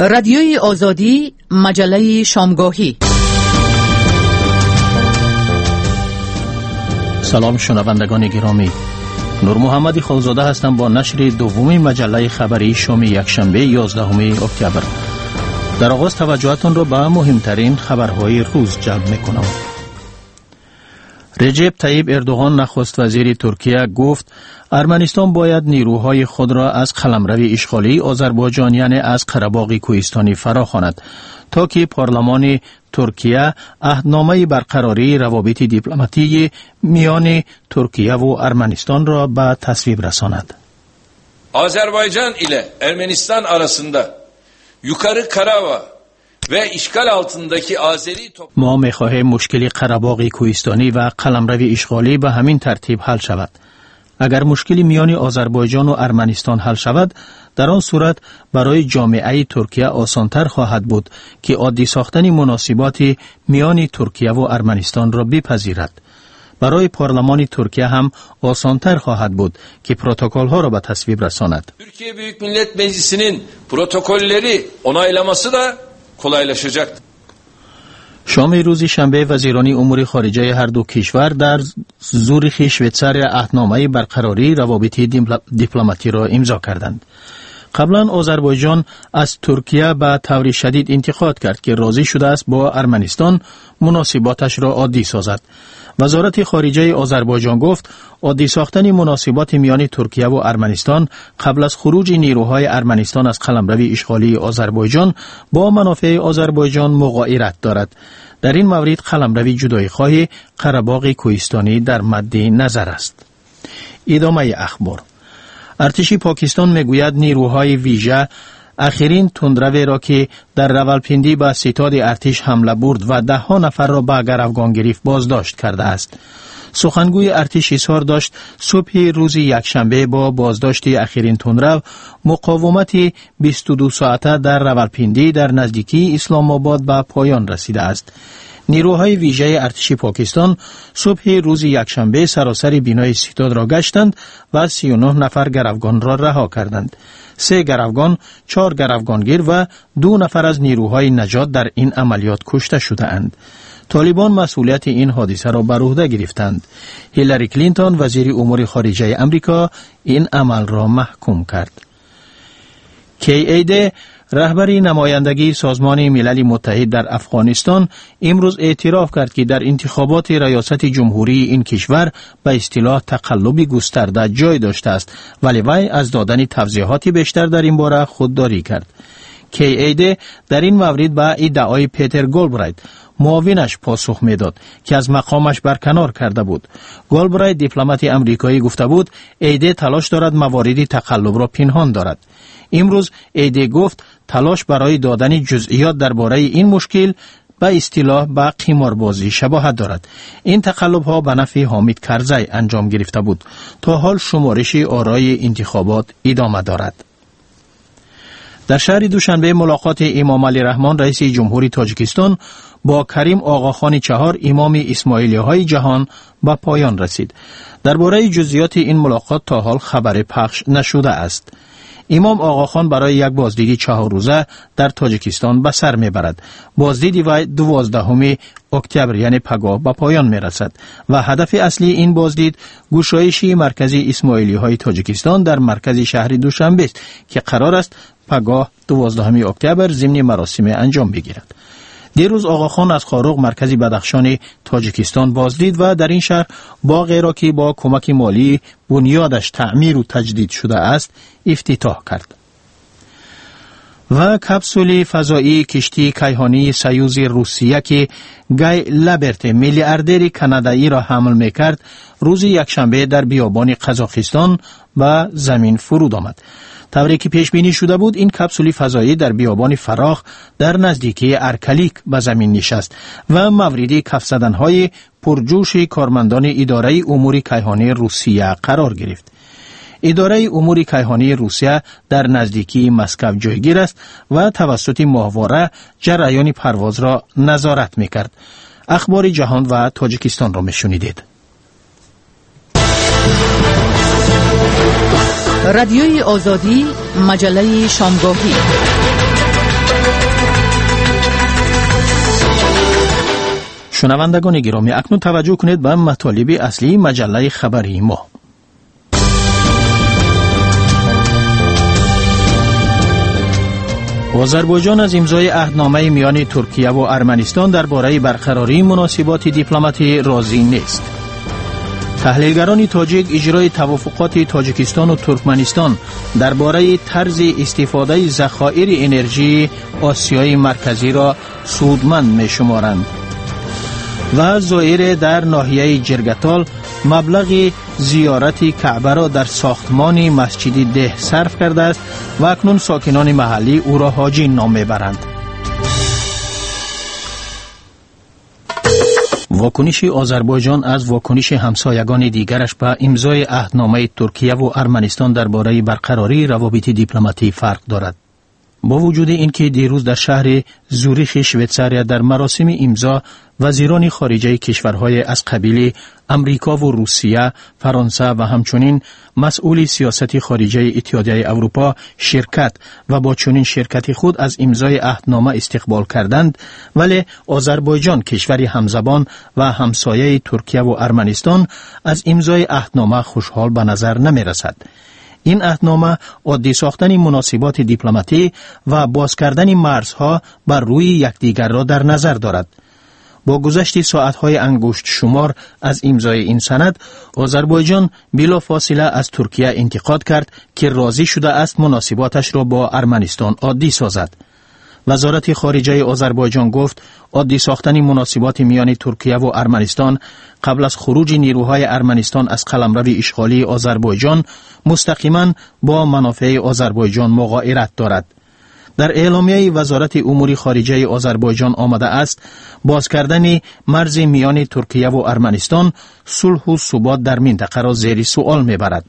رادیوی آزادی، مجله شامگاهی. سلام شنوندگان گرامی، نور محمد خالزاده هستم با نشر دومی مجله خبری شام یکشنبه 11 اکتبر. در آغاز توجهتان را به مهمترین خبرهای روز جلب می‌کنم. رجب طیب اردوغان نخست وزیر ترکیه گفت ارمنستان باید نیروهای خود را از قلمرو اشغالی آذربایجان یعنی از قره‌باغ کوهستانی فراخواند تا که پارلمان ترکیه عهدنامه برقراری روابط دیپلماتی میان ترکیه و ارمنستان را به تصویب رساند. Azerbaycan ile Ermenistan arasında yukarı Karabağ ve işgal altındaki Azeri ما می‌خواهیم مشکل قره‌باغ کوهستانی و قلمرو اشغالی به همین ترتیب حل شود. اگر مشکل میان آذربایجان و ارمنستان حل شود، در آن صورت برای جامعه ترکیه آسان‌تر خواهد بود که عادی ساختن مناسبات میان ترکیه و ارمنستان را بپذیرد. برای پارلمان ترکیه هم آسان‌تر خواهد بود که پروتکل‌ها را به تصویب رساند. Türkiye Büyük Millet Meclisi'nin protokolleri onaylaması da kolaylaşacak. شام روز شنبه وزیران امور خارجه هر دو کشور در زوریخ شویتزار عهدنامه برقراری روابط دیپلماتی را امضا کردند. قبلا آذربایجان از ترکیه به طور شدید انتقاد کرد که راضی شده است با ارمنستان مناسباتش را عادی سازد. وزارت خارجه آذربایجان گفت عادی ساختن مناسبات میان ترکیه و ارمنستان قبل از خروج نیروهای ارمنستان از قلمرو اشغالی آذربایجان با منافع آذربایجان مغایرت دارد. در این مورد قلمرو جدایی‌خواه قره‌باغ کوهستانی در مد نظر است. ادامه اخبار. ارتش پاکستان میگوید نیروهای ویژه اخرین تندرو را که در راولپیندی به ستاد ارتش حمله برد و 10 نفر را به گروگان گرفت بازداشت کرده است. سخنگوی ارتش اظهار داشت صبح روز یکشنبه با بازداشت اخرین تندرو مقاومت 22 ساعته در راولپیندی در نزدیکی اسلام آباد به پایان رسیده است. نیروهای ویژه ارتش پاکستان صبح روز یکشنبه سراسر بینای ستاد را گشتند و 39 نفر گروگان را رها کردند. 3 گروگان، 4 گروگانگیر و 2 نفر از نیروهای نجات در این عملیات کشته شده اند. طالبان مسئولیت این حادثه را بر عهده گرفتند. هیلاری کلینتون وزیر امور خارجه امریکا این عمل را محکوم کرد. KAD رهبری نمایندگی سازمان ملل متحد در افغانستان امروز اعتراف کرد که در انتخابات ریاست جمهوری این کشور به اصطلاح تقلب گسترده جای داشته است، ولی وی از دادن توضیحات بیشتر در این باره خودداری کرد. KAD در این مورد به ادعای پیتر گولبرایت معاونش پاسخ میداد که از مقامش برکنار کرده بود. گولبرایت دیپلمات آمریکایی گفته بود ایده تلاش دارد موارد تقلب را پنهان دارد. امروز ایده گفت تلاش برای دادن جزئیات درباره این مشکل به اصطلاح به قماربازی شباهت دارد. این تقلب ها به نفع حامد کرزی انجام گرفته بود. تا حال شمارش آرای انتخابات ادامه دارد. در شهر دوشنبه ملاقات امام علی رحمان رئیس جمهوری تاجیکستان با کریم آقاخان چهار امام اسماعیلی های جهان به پایان رسید. درباره جزئیات این ملاقات تا حال خبر پخش نشده است. امام آقاخان برای یک بازدید 4 روزه در تاجیکستان به سر میبرد. بازدید وی 12 اکتبر یعنی پگاه به پایان میرسد و هدف اصلی این بازدید گشایش مرکز اسماعیلی های تاجیکستان در مرکز شهر دوشنبه است که قرار است پگاه 12 اکتبر ضمن مراسم انجام بگیرد. دیروز آقاخان از خاروق مرکز بدخشان تاجیکستان بازدید و در این شهر باغی را که با کمک مالی بنیادش تعمیر و تجدید شده است افتتاح کرد. و کپسول فضایی کشتی کیهانی سویوز روسیه که گای لابرت میلیاردر کانادایی را حمل میکرد روز یکشنبه در بیابان قزاقستان به زمین فرود آمد. طوری که پیش بینی شده بود این کپسول فضایی در بیابان فراخ در نزدیکی ارکلیک به زمین نشست و مورد کف زدن‌های پرجوش کارمندان اداره امور کیهانی روسیه قرار گرفت. اداره امور کیهانی روسیه در نزدیکی مسکو جایگیر است و توسط ماهواره جریان پرواز را نظارت می‌کرد. اخبار جهان و تاجیکستان را می‌شنیدید. رادیوی آزادی، مجله شامگاهی. شنوندگان گرامی، اکنون توجه کنید به مطالب اصلی مجله خبری ما. آذربایجان از امضای عهدنامه میان ترکیه و ارمنستان درباره برقراری مناسبات دیپلماتی راضی نیست. تحلیلگران تاجیک اجرای توافقات تاجیکستان و ترکمنستان درباره طرز استفاده ذخایر انرژی آسیای مرکزی را سودمند می‌شمارند. و زائر در ناحیه جرگتال مبلغ زیارت کعبه را در ساختمان مسجد ده صرف کرده است و اکنون ساکنان محلی او را حاجی نام می‌برند. واکنش آذربایجان از واکنش همسایگان دیگرش به امضای عهدنامه ترکیه و ارمنستان درباره برقراری روابط دیپلماتی فرق دارد. با وجود اینکه دیروز در شهر زوریخ شویتزاریا در مراسم امضا وزیران خارجه کشورهای از قبیل امریکا و روسیه، فرانسه و همچنین مسئول سیاست خارجه اتحادیه اروپا شرکت و با چنین شرکت خود از امضای عهدنامه استقبال کردند، ولی آذربایجان کشوری همزبان و همسایه ترکیه و ارمنستان از امضای عهدنامه خوشحال به نظر نمی رسد. این عهدنامه عادی ساختن مناسبات دیپلماتی و باز کردن مرزها بر روی یکدیگر را در نظر دارد. با گذشت ساعتهای انگشت شمار از امضای این سند، آذربایجان بلافاصله از ترکیه انتقاد کرد که راضی شده است مناسباتش را با ارمنستان عادی سازد. وزارت خارجه آذربایجان گفت عادی ساختن مناسبات میان ترکیه و ارمنستان قبل از خروج نیروهای ارمنستان از قلمرو اشغالی آذربایجان مستقیما با منافع آذربایجان مغایرت دارد. در اعلامیه وزارت امور خارجه آذربایجان آمده است باز کردن مرز میان ترکیه و ارمنستان صلح و ثبات در منطقه را زیر سوال میبرد.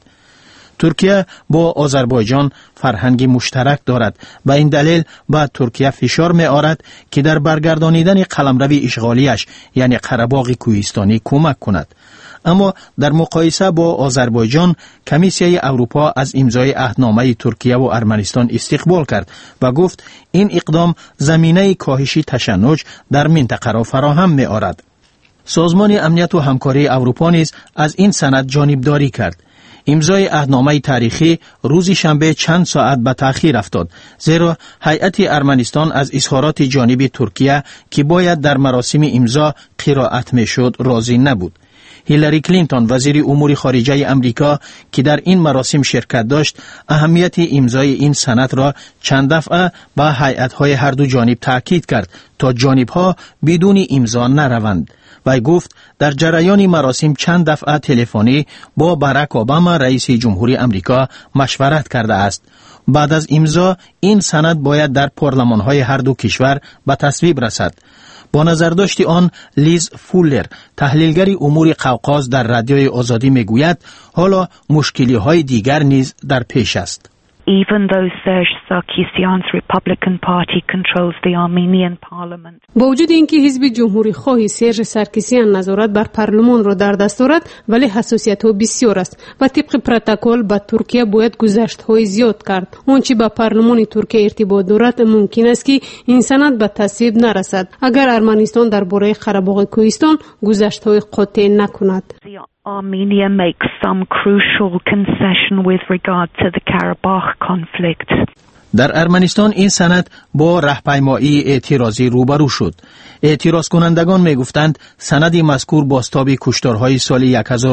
ترکیه با آذربایجان فرهنگی مشترک دارد و این دلیل به ترکیه فشار می آورد که در برگردانیدن قلمرو اشغالیش یعنی قره‌باغ کوهستانی کمک کند. اما در مقایسه با آذربایجان کمیسیه اروپا از امضای عهدنامه ترکیه و ارمنستان استقبال کرد و گفت این اقدام زمینه کاهش تشنج در منطقه را فراهم می آورد. سازمان امنیت و همکاری اروپا نیز از این سند جانبداری کرد. امضای عهدنامه تاریخی روز شنبه چند ساعت به تأخیر افتاد، زیرا هیئت ارمنستان از اظهارات جانب ترکیه که باید در مراسم امضا قرائت میشد راضی نبود. هیلاری کلینتون وزیر امور خارجه امریکا که در این مراسم شرکت داشت، اهمیت امضای این سند را چند دفعه به هیئت‌های هر دو جانب تاکید کرد تا جانب‌ها بدون امضا نروند. و گفت در جریان مراسم چند دفعه تلفنی با باراک اوباما رئیس جمهوری امریکا مشورت کرده است. بعد از امضا این سند باید در پارلمان‌های هر دو کشور به تصویب رسد. با نظرداشت آن لیز فولر تحلیلگر امور قوقاز در رادیوی آزادی میگوید حالا مشکلی‌های دیگر نیز در پیش است. Even though Serge Sarkisyan's Republican Party controls the Armenian parliament. با وجود اینکه حزب جمهوری خواهی سرژ سارکیسیان نظارت بر پارلمان را در دست دارد، ولی حساسیت‌ها بسیار است و طبق پروتکل با ترکیه باید گذشت‌های زیاد کرد. آنچه با پارلمان ترکیه ارتباط دارد ممکن است که این سند به تصویب نرسد اگر ارمنستان درباره قره‌باغ کوهستان گذشت‌های قاطع نکند. Armenia makes some crucial concession with regard to the Karabakh conflict. در ارمنستان این سند با راهپیمایی اعتراضی روبرو شد. اعتراض کنندگان می گفتند سند مذکور بازتاب کشتارهای سال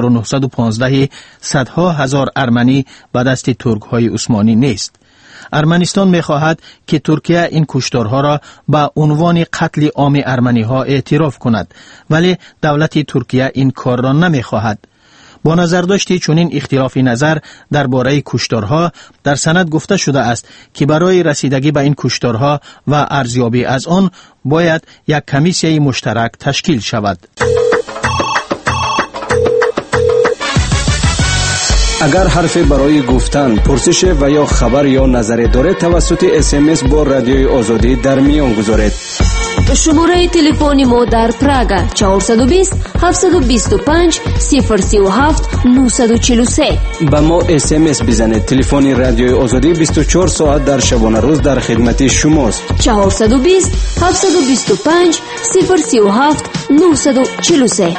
1915 صدها هزار ارمنی به دست ترک‌های عثمانی نیست. ارمنستان می خواهد که ترکیه این کشتارها را به عنوان قتل عام ارمنی ها اعتراف کند، ولی دولت ترکیه این کار را نمی خواهد. با نظرداشت چنین اختلاف نظر درباره کشتارها در سند گفته شده است که برای رسیدگی به این کشتارها و ارزیابی از آن باید یک کمیسیه مشترک تشکیل شود. اگر حرفی برای گفتن، پرسش و یا خبر یا نظری دارید توسط SMS با رادیوی آزادی در میان گذارید. شماره تلفن ما در پراگ 420 725 037 943. با ما SMS بزنید. تلفن رادیوی آزادی 24 ساعت در شبانه روز در خدمت شماست. 420 725 037 943.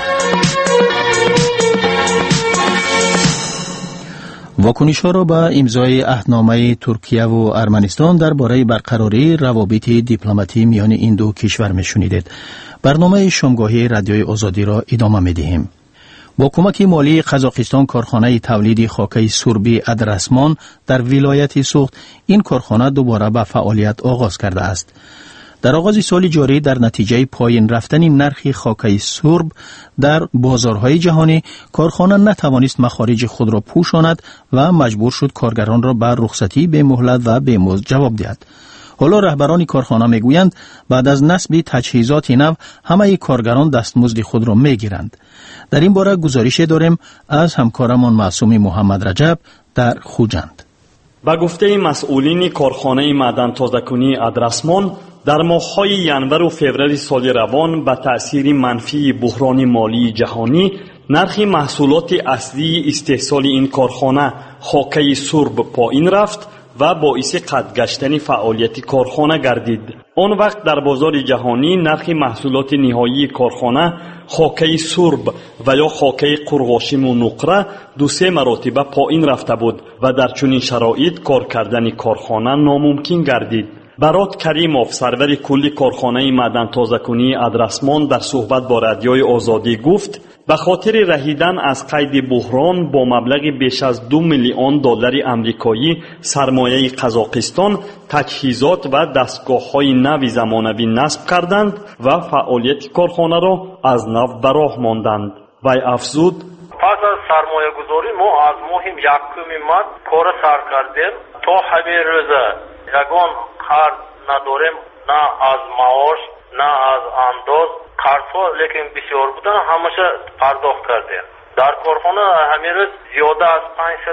واکنش‌ها را به امضای عهدنامه ترکیه و ارمنستان درباره برقراری روابط دیپلماتی میان این دو کشور میشنیدید. برنامه شامگاهی رادیوی آزادی را ادامه میدهیم. با کمک مالی قزاقستان کارخانه تولید خاکه سربی ادرسمان در ولایت سوخت این کارخانه دوباره به فعالیت آغاز کرده است. در آغاز سال جاری در نتیجه پایین رفتن نرخ خاکه سرب در بازارهای جهانی کارخانه نتوانست مخارج خود را پوشاند و مجبور شد کارگران را به رخصتی به مهلت و به مزد جواب دهد. حالا رهبران کارخانه میگویند بعد از نصب تجهیزات نو همه کارگران دستمزد خود را میگیرند. در این باره گزارش داریم از همکارمان معصوم محمد رجب در خوجند. با گفته مسئولین کارخانه معدن تازه‌کنی ادرسمان در ماه‌های ینور و فوریه سال روان به تأثیر منفی بحران مالی جهانی نرخ محصولات اصلی استحصال این کارخانه خاکه سرب پایین رفت و باعث قطع گشتن فعالیت کارخانه گردید. آن وقت در بازار جهانی نرخ محصولات نهایی کارخانه خاکه سرب و یا خاکه قرغاشیم و نقره 2-3 مراتب پایین رفته بود و در چنین شرایط کار کردن کارخانه ناممکن گردید. برات کریموف سرور کلی کارخانه معدن تازه‌کنی ادرسمان در صحبت با رادیوی آزادی گفت به خاطر رهیدن از قید بحران با مبلغ بیش از $2 میلیون آمریکایی سرمایه قزاقستان تجهیزات و دستگاه‌های نو زمانوی نصب کردند و فعالیت کارخانه را از نو به راه ماندند. وی افزود پس از سرمایه گذاری ما از مهم 1 ماه کار سر کردیم تا همین روز یگان قرض نداریم، نه از معاش نه از انداز قرض‌ها لیکن بسیار بودن همشه پرداخت کردیم. در کارخانه همین روز زیاده از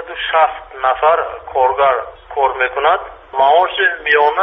560 نفر کارگر کار میکند. معاش میانه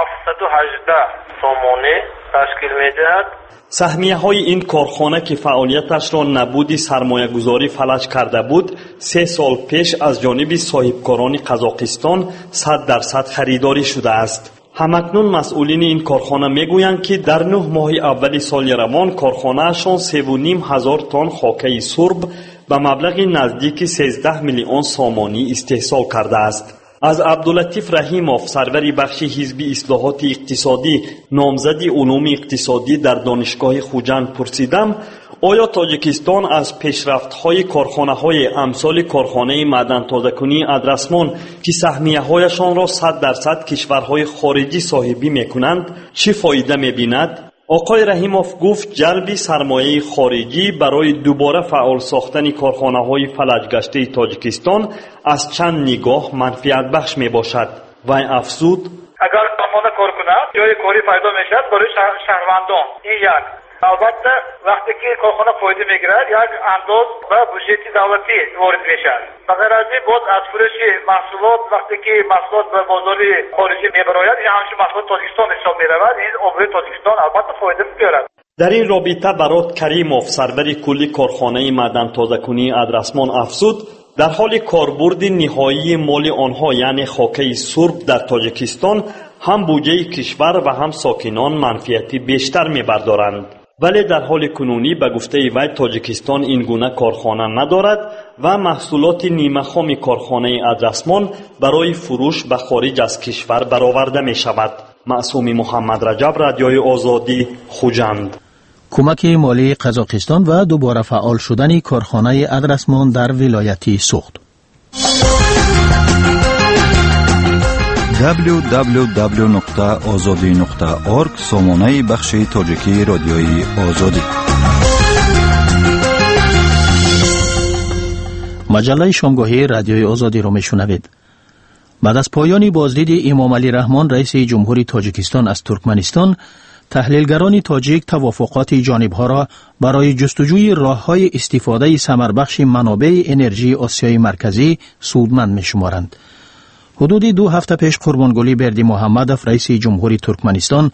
718 سامانه تشکیل میدهد. سهمیه های این کارخانه که فعالیتش را نبود سرمایه گذاری فلج کرده بود 3 سال پیش از جانب صاحبکاران قزاقستان 100% خریداری شده است. همکنون مسئولین این کارخانه میگویند که در 9 ماه اول سال روان کارخانه‌شان 3,500 تن خاکه سرب به مبلغ نزدیک 13 میلیون سامانی استحصال کرده است. از عبداللطیف رحیموف سرور بخش حزب اصلاحات اقتصادی نامزد علوم اقتصادی در دانشگاه خوجند پرسیدم آیا تاجیکستان از پیشرفت‌های کارخانه‌های امثال کارخانه معدن تازه‌کنی ادرسمان که سهمیه‌هایشان را 100% کشورهای خارجی صاحبی می‌کنند چه فایده می‌بیند؟ آقای رحیموف گفت جلب سرمایه خارجی برای دوباره فعال ساختن کارخانه‌های فلج گشته تاجیکستان از چند نگاه منفعت بخش میباشد. وی افزود اگر کارخانه کار کند جای کاری پیدا میشد برای شهروندان. این یک. البته وقتی که کارخانه فایده میگیرد یک انداز و بودجه دولتی وارد میشد. بغیر از این باز از فروش محصولات وقتی که محصولات به بازار خارجی میبراید این همچون محصولات تاجیکستان حساب میرود. این عبور تاجیکستان البته فایده میگیرد. در این رابطه برات کریموف سرور کلی کارخانه معدن تازه‌کنی ادرسمان افزود در حال کاربرد نهایی مال آنها یعنی خاکه سرب در تاجیکستان هم بودجه کشور و هم ساکنان منفعتی بیشتر میبردارند. ولی در حال کنونی به گفته وی تاجیکستان این گونه کارخانه ندارد و محصولات نیمه خام کارخانه ادرسمان برای فروش به خارج از کشور برآورده می شود. معصوم محمد رجب رادیوی آزادی خوجند. کمک مالی قزاقستان و دوباره فعال شدن کارخانه ادرسمان در ولایت سوخت. www.azadi.org سامانه بخش تاجیکی رادیوی آزادی. مجله شامگاهی رادیوی آزادی را میشنوید. بعد از پایان بازدید امام علی رحمان رئیس جمهوری تاجیکستان از ترکمنستان، تحلیلگران تاجیک توافقات جانبها را برای جستجوی راه‌های استفاده ثمربخش منابع انرژی آسیای مرکزی سودمند می‌شمارند. حدود 2 هفته پیش قربانگلی بردی محمدوف رئیس جمهوری ترکمنستان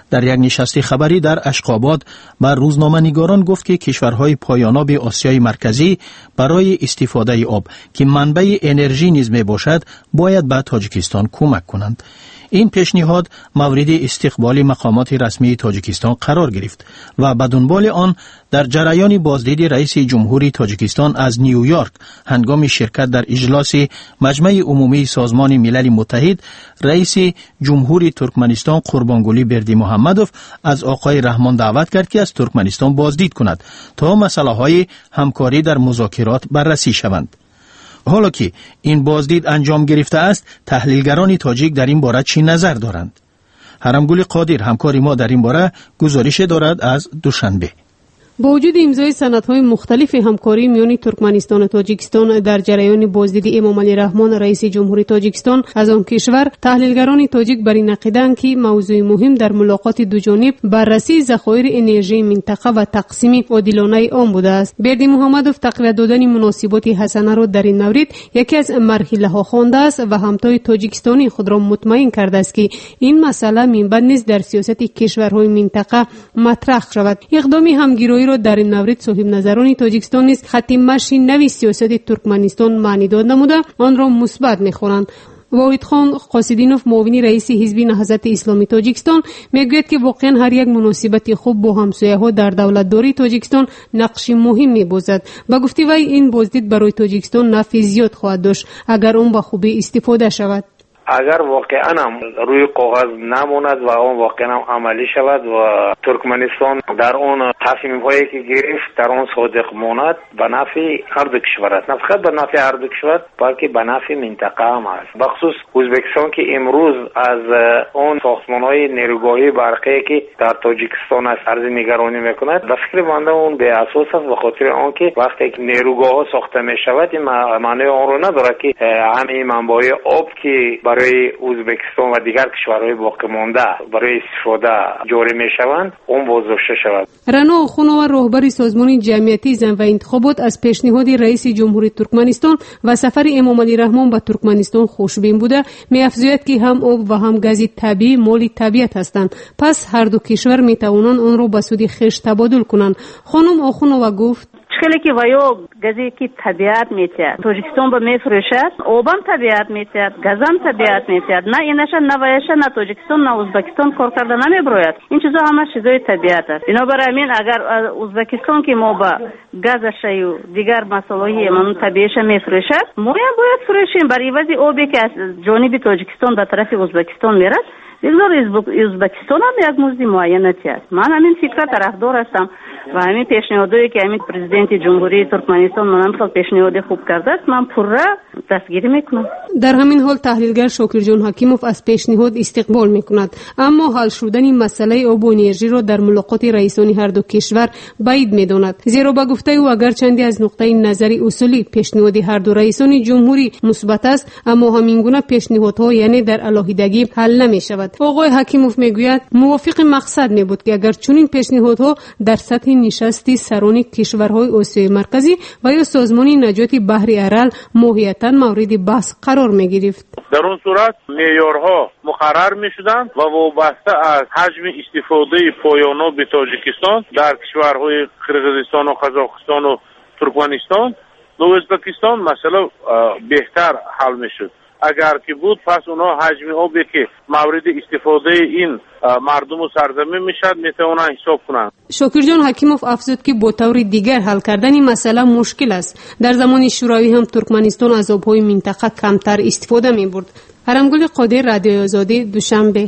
در یک نشست خبری در اشقاباد با روزنامه‌نگاران گفت که کشورهای پایاناب آسیای مرکزی برای استفاده آب که منبع انرژی نیز میباشد باید به تاجیکستان کمک کنند. این پیشنهاد مورد استقبال مقامات رسمی تاجیکستان قرار گرفت و به دنبال آن در جریان بازدید رئیس جمهوری تاجیکستان از نیویورک هنگام شرکت در اجلاس مجمع عمومی سازمان ملل متحد، رئیس جمهوری ترکمنستان قربانگلی بردیمحمدوف از آقای رحمان دعوت کرد که از ترکمنستان بازدید کند تا مسائل همکاری در مذاکرات بررسی شوند. حالا که این بازدید انجام گرفته است، تحلیلگران تاجیک در این باره چی نظر دارند؟ هرمگل قادر همکار ما در این باره گزارش دارد از دوشنبه. با وجود امضای سندهای مختلف همکاری میان ترکمنستان و تاجیکستان در جریان بازدید امام علی رحمان رئیس جمهوری تاجیکستان از آن کشور، تحلیلگران تاجیک بر این عقیده‌اند که موضوع مهم در ملاقات دو جانب بررسی ذخایر انرژی منطقه و تقسیم عادلانه آن بوده است. بردیمحمدوف تقویت دادن مناسبات حسنه را در این مورد یکی از مرحله‌ها خوانده است و همتای تاجیکستانی خود را مطمئن کرده است که این مسئله منبع نیز در سیاست کشورهای منطقه مطرح شود. اقدام همگرایی در این مورد صاحب نظران تاجیکستان نیز خط مشی نوی سیاست ترکمنستان معنی داد نموده آن را مثبت می‌خوانند. واحد خان قاصدینوف معاون رئیس حزب نهضت اسلامی تاجیکستان میگوید که واقعا هر یک مناسبت خوب با همسایه‌ها در دولتداری تاجیکستان نقش مهم می‌بازد. با گفته وی این بازدید برای تاجیکستان نفع زیاد خواهد داشت اگر اون به خوبی استفاده شود. اگر واقعا هم روی کاغذ نماند و اون واقعا هم عملی شود و ترکمنستان در اون تصمیم هایی که گرفت در اون صادق ماند، به نفع هر دو کشور است. نه فقط به نفع هر دو کشور بلکه به نفع منطقه هم است. بخصوص ازبکستان که امروز از اون ساختمان های نیروگاهی برقی که در تاجیکستان است عرض نگرانی میکند، به فکر بنده اون به اساس است، به خاطر آنکه وقتی که نیروگاه ها ساخته می شود این معنی آن رو نداره که همه منابع آب که برای ازبکستان و دیگر کشورهای باقی مانده برای استفاده جاری میشوند اون بازداشته شود. رنا آخونова راهبر سازمان جمعیتی زن و انتخابات از پیشنهاد رئیس جمهوری ترکمنستان و سفر امام علی رحمان به ترکمنستان خوشبین بوده، می‌افزاید که هم آب و هم گاز طبیعی مال طبیعت هستند، پس هر دو کشور میتوانند آن را به سود خویش تبادل کنند. خانم آخونова گفت خیلی که وایو گازی که طبیعت میتید تاجیکستان به میفروشد، آبم طبیعت میتید، گازم طبیعت میتید، نه اینش نه وایش نه تاجیکستان نه ازبکستان کار کرده نمیبروید. این چیزا همه چیزای طبیعت است. بنابراین اگر ازبکستان که ما با گازش و دیگر مسائلی من طبیعیش میفروشد، ما هم باید فروشیم برای عوض آبی که از جانب تاجیکستان به طرف ازبکستان میرد. بگذار ازبکستان هم یک مزد معینتی است. من همین فکر طرفدار هستم و همین پیشنهادی که همین پرزیدنت جمهوری ترکمنستان منم پیشنهاد خوب کرده است، من پورا دستگیری میکنم. در همین حال تحلیلگر شاکر جان حکیموف از پیشنهاد استقبال میکند، اما حل شدن مسئله آب و انرژی را در ملاقات رئیسان هر دو کشور بعید میداند، زیرا با گفته او اگر چندی از نقطه نظر اصولی پیشنهاد هر دو رئیسان جمهوری مثبت است، اما همین گونه پیشنهادها یعنی در علاهیدگی حل نمیشود. آقای حکیموف میگوید موافق مقصد میبود که اگر چنین پیشنهادها در سطح نشست سران کشورهای آسیای مرکزی و یا سازمان نجات بحر ارل ماهیتاً مورد بحث قرار میگرفت. در اون صورت معیارها مقرر میشدند و وابسته از حجم استفاده پایاناب تاجیکستان در کشورهای قرقیزستان و قزاقستان و ترکمنستان و ازبکستان مسئله بهتر حل میشد. اگر که بود پس اونا حجم آبی که مورد استفاده این مردم و سرزمین میشد میتونن حساب کنند. شاکر جان حکیموف افزود که با طور دیگر حل کردن این مسئله مشکل است. در زمان شوروی هم ترکمنستان از آبهای منطقه کمتر استفاده میبرد. هرمگل قادر، رادیو آزادی، دوشنبه.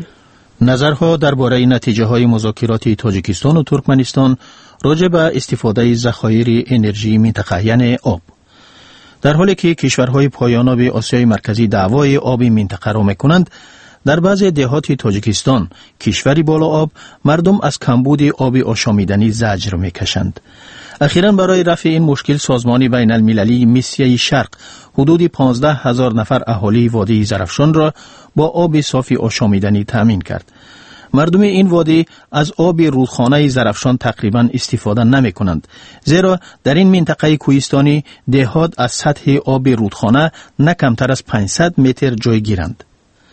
نظرها درباره نتیجه های مذاکرات تاجیکستان و ترکمنستان راجع به استفاده ذخایر انرژی منطقه یعنی آب. در حالی که کشورهای پایاناب آسیای مرکزی دعوای آب منطقه را میکنند، در بعضی دهات تاجیکستان کشوری بالا آب مردم از کمبود آب آشامیدنی زجر میکشند. اخیراً برای رفع این مشکل سازمان بین المللی میسیه شرق حدود 15,000 نفر اهالی وادی زرافشان را با آب صافی آشامیدنی تامین کرد. مردم این وادی از آب رودخانه زرافشان تقریباً استفاده نمی کنند، زیرا در این منطقه کوهستانی دهات از سطح آب رودخانه نه کمتر از 500 متر جای گیرند.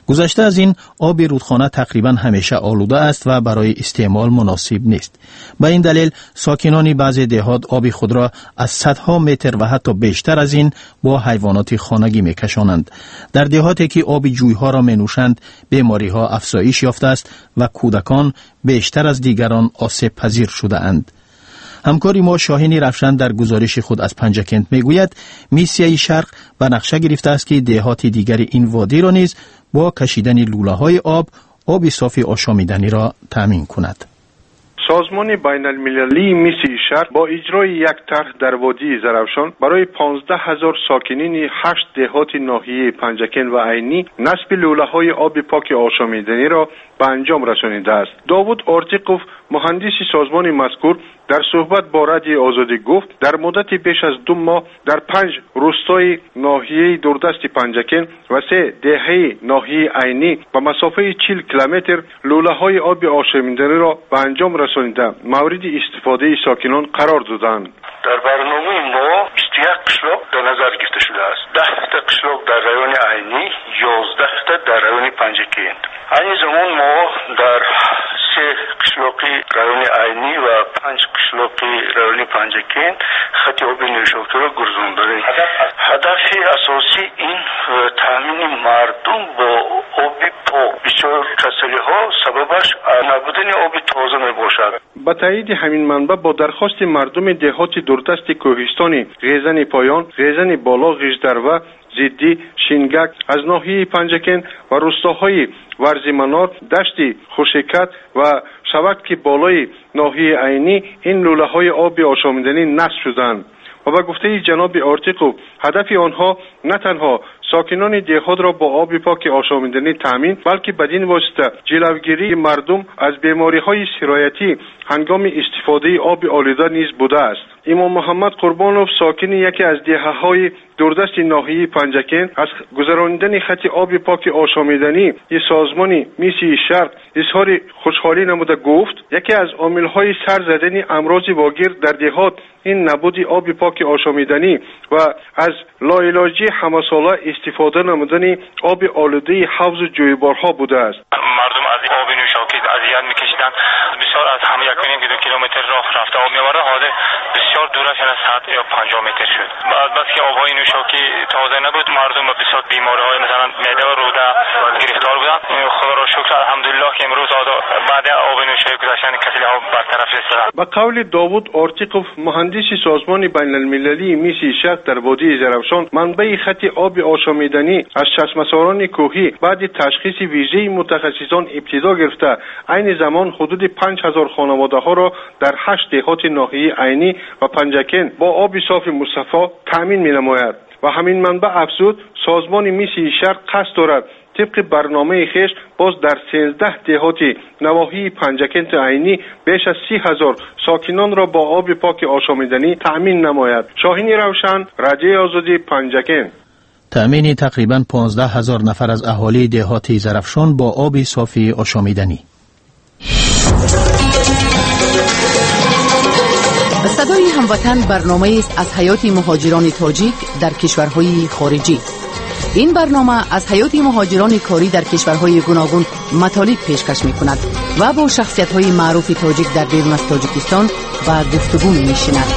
گذشته از این آب رودخانه تقریبا همیشه آلوده است و برای استعمال مناسب نیست. به این دلیل ساکنان بعضی دهات آب خود را از صدها متر و حتی بیشتر از این با حیوانات خانگی میکشانند. در دهاتی که آب جویها را مینوشند بیماری ها افزایش یافته است و کودکان بیشتر از دیگران آسیب پذیر شده اند. همکاری ما شاهین روشن در گزارش خود از پنجکент میگوید میسیای شرق به نقشه گرفته است که دهات دیگر این وادی را نیز با کشیدن لوله‌های آب صاف آشامیدنی را تامین کند. سازمان بین المللی میسیای شرق با اجرای یک طرح در وادی زرافشان برای 15,000 ساکنین 8 دهات ناحیه پنجکент و عینی نصب لوله‌های آب پاک آشامیدنی را به انجام رسانیده است. داوود آرتیقوف مهندس سازمان مذکور در صحبت با رادیو آزادی گفت در مدت بیش از 2 ماه در 5 روستای ناحیه دوردست پنجکент و 3 دهه ناحیه عینی به مسافه 40 کیلومتر لوله‌های آب آشامیدنی را به انجام رسانیده مورد استفاده ساکنان قرار دادند. در برنامه ما 21 قشلاق در نظر گرفته شده است. 10 تا قشلاق در رایون عینی، 11 تا در رایون پنجکент. این زمان ما در 3 قشلاقی رایون عینی و 5 قشلاقی رایون پنجکент خط آب نوشابه را گرزاندیم. هدف اساسی این تامین مردم با آب پاک. بسیار کسری ها سببش نبودن آب تازه می باشد. با تایید همین منبع با درخواست مردم دهات دوردست کوهستانی غیزن پایان، غیزن بالا، غیژدروا، زیدی، شینگک از ناحیه پنجکент و روستاهای ورزیمنار، دشت خوشکت و شبک بالای ناحیه عینی این لوله‌های آب آشامیدنی نصب شدند و به گفته جناب آرتیقوف هدف آنها نه تنها ساکنان دهات را با آب پاک آشامیدنی تامین بلکه بدین واسطه جلوگیری مردم از بیماری‌های سرایتی هنگام استفاده آب آلوده نیز بوده است. امام محمد قربانوف ساکن یکی از دهه‌های دوردست ناحیه پنجکент از گذراندن خط آب پاک آشامیدنی سازمان میسیای شرق اظهار خوشحالی نموده گفت یکی از عامل‌های سر زدن امراض واگیر در دهات این نبود آب پاک آشامیدنی و از لاعلاجی همه ساله استفاده نمودن آب آلوده حوض جویبارها بوده است. مردم از آب نوشابه اذیت می‌کشیدند. بسیار از همه 1.5 کیلومتر راه رفته آب می‌آورد. حالا بسیار دورش از 100 یا 50 متر شد. بعد بس که آب‌های نوشابه تازه نبود مردم به بسیار بیماری‌های مثلا معده و روده گرفتار بودند. خدا را شکر الحمدلله که امروز بعد آب نوشابه گذشتن کسل‌ها برطرف شدند. با قول داوود آرتیقوف مهندس سازمان بین المللی میسیای شرق در وادی زرافشان منبع خط آب آشامیدنی از چشمه‌ساران کوهی بعد تشخیص ویژه متخصصان ابتدا گرفته عین زمان حدود 5,000 خانواده ها را در 8 دهات ناحیه عینی و پنجکент با آب صاف مصفا تامین می‌نماید و همین منبع افزود سازمان میسیای شرق قصد دارد طبق برنامه خویش باز در 13 دهات نواحی پنجکent عینی بیش از 30,000 ساکنان را با آب پاک آشامیدنی تامین نماید. شاهین روشن، رادیو آزادی، پنجکent. تأمین تقریباً 15,000 نفر از اهالی دهات زرافشان با آب صافی آشامیدنی. صدای هموطن برنامه است از حیات مهاجران تاجیک در کشورهای خارجی. این برنامه از حیات مهاجران کاری در کشورهای گوناگون مطالب پیشکش می‌کند و با شخصیت‌های معروف تاجیک در بیرون از تاجیکستان و گفتگو می‌نشیند.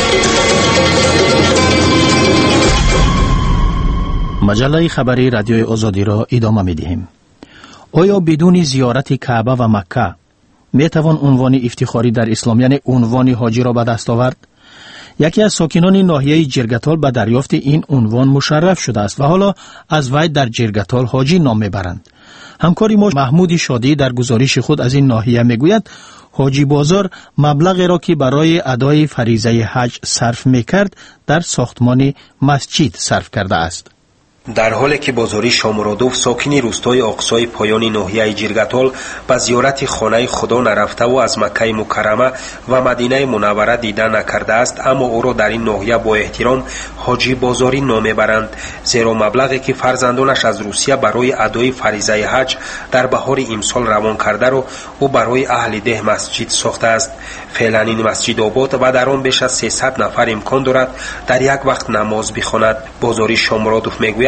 مجله خبری رادیوی آزادی را ادامه می‌دهیم. آیا بدون زیارت کعبه و مکه می‌توان عنوان افتخاری در اسلام یعنی عنوان حاجی را به دست آورد؟ یکی از ساکنان ناحیه جرگتال به دریافت این عنوان مشرف شده است و حالا از وی در جرگتال حاجی نام میبرند. همکاری ما محمود شادی در گزارش خود از این ناحیه میگوید حاجی بازار مبلغی را که برای ادای فریضه حج صرف میکرد در ساختمان مسجد صرف کرده است. در حالی که بازاری شامرادوف ساکنی روستای اقصای پایان ناحیه جرگتال به زیارت خانه خدا نرفته و از مکه مکرمه و مدینه منوره دیدن نکرده است، اما او را در این ناحیه با احترام حاجی بازاری نام میبرند، زیرا مبلغی که فرزندانش از روسیه برای ادای فریضه حج در بهار امسال روان کرده را او برای اهل ده مسجد ساخته است. فعلا این مسجد آباد و در آن بیش از 300 نفر امکان دارد در یک وقت نماز بخواند. بازاری شامرادوف میگوید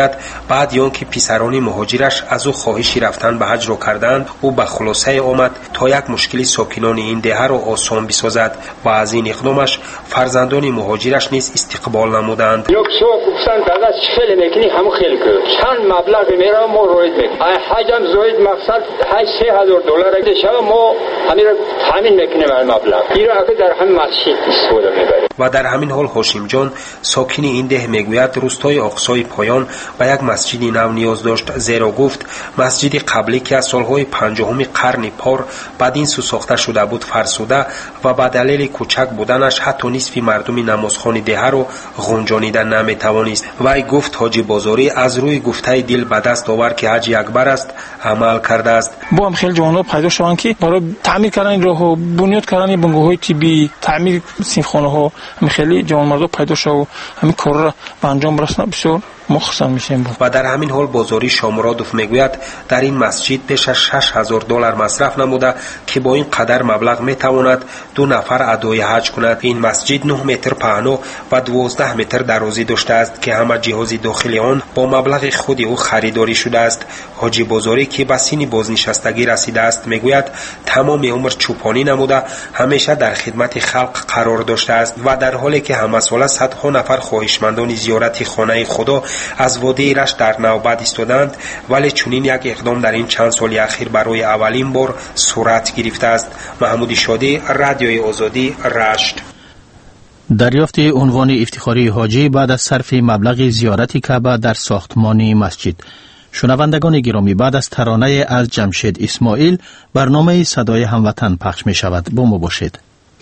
میگوید بعد یان که پسران مهاجرش از او خواهشی رفتن به حج را کردند، او به خلاصه آمد تا یک مشکلی ساکنان این دهه را آسان بسازد و از این اقدامش فرزندان مهاجرش نیز استقبال نمودند. یک شو گفتن داداش خیلی میکنی همون خیلی که چند مبلغ میره ما روید میکنیم حجم زوید مقصد $3000 اگه شب ما همین را تامین میکنیم این مبلغ این را در همین مسجد استفاده میبریم. و در همین حال هاشم جان ساکن این ده میگوید روستای آقسای پایان به یک مسجد نو نیاز داشت، زیرا گفت مسجد قبلی که از سالهای 50 قرن پار بدین سو ساخته شده بود فرسوده و به دلیل کوچک بودنش حتی نصف مردم نمازخوان ده رو غنجانیدن نمیتوانست. وی گفت حاجی بازاری از روی گفته دل به دست آورد که حج اکبر است عمل کرده است. با هم خیلی جوانان پیدا شدند که برای تعمیر کردن راه، بنیاد کردن بنگاه‌های طبی، تعمیر سینخانه‌ها، همین خیلی جوان مردا پیدا شد و همین کار را به انجام برساند. بسیار مخصوصا میشیم. و در همین حال بازاری شامرادوف میگوید در این مسجد پیش از $6000 مصرف نموده که با این قدر مبلغ میتواند 2 نفر ادای حج کند. این مسجد 9 متر پهنا و 12 متر درازی داشته است که همه جهاز داخلی آن با مبلغ خود او خریداری شده است. حاجی بازاری که به سن بازنشستگی رسیده است میگوید تمام عمر چوپانی نموده، همیشه در خدمت خلق قرار داشته است و در حالی که همه ساله صدها نفر خواهشمندان زیارت خانه خدا از وادی ایرش در نوبت ایستادند، ولی چنین یک اقدام در این چند سال اخیر برای اولین بار صورت گرفته است. محمود شادی، رادیوی آزادی، رشت. دریافت عنوان افتخاری حاجی بعد از صرف مبلغ زیارت کعبه در ساختمان مسجد. شنوندگان گرامی، بعد از ترانه از جمشید اسماعیل برنامه صدای هموطن پخش می شود. با ما باشید.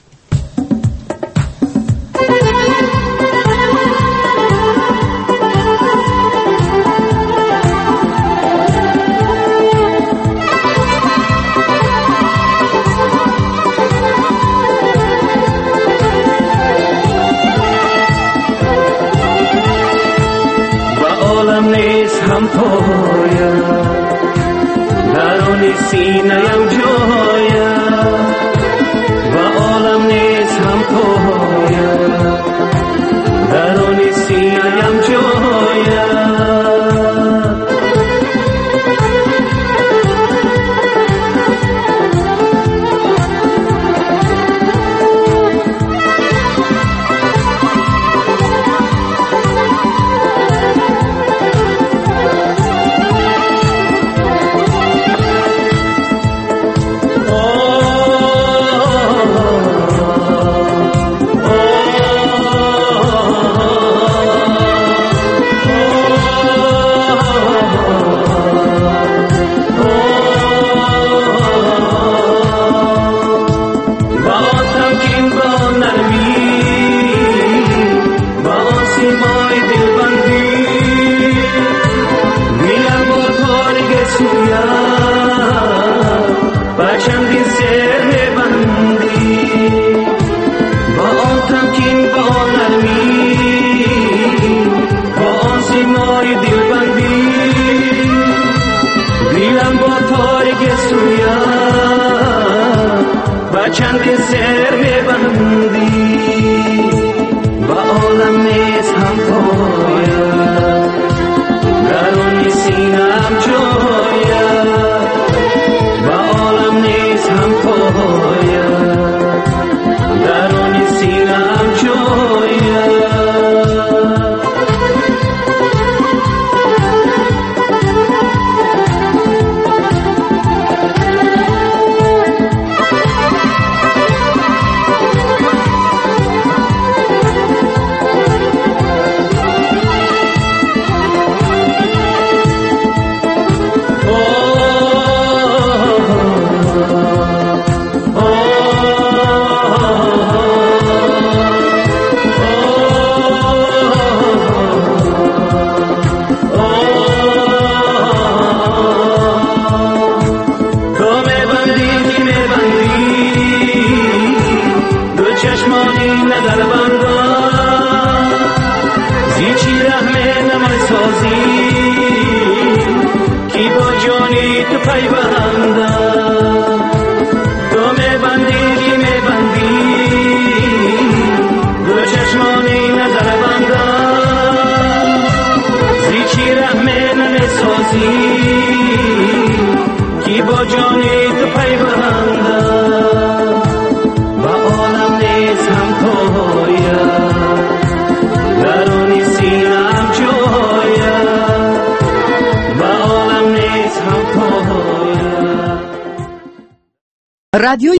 هم پایم در آن سینه‌ام جایم و عالم نیست هم پایم در آن سینه‌ام جایم. چند سر میبندی و عالم نیست هم پایم در آن سینه‌ام جایم و عالم نیست هم پایم در آن سینه‌ام جایم. Oh رادیو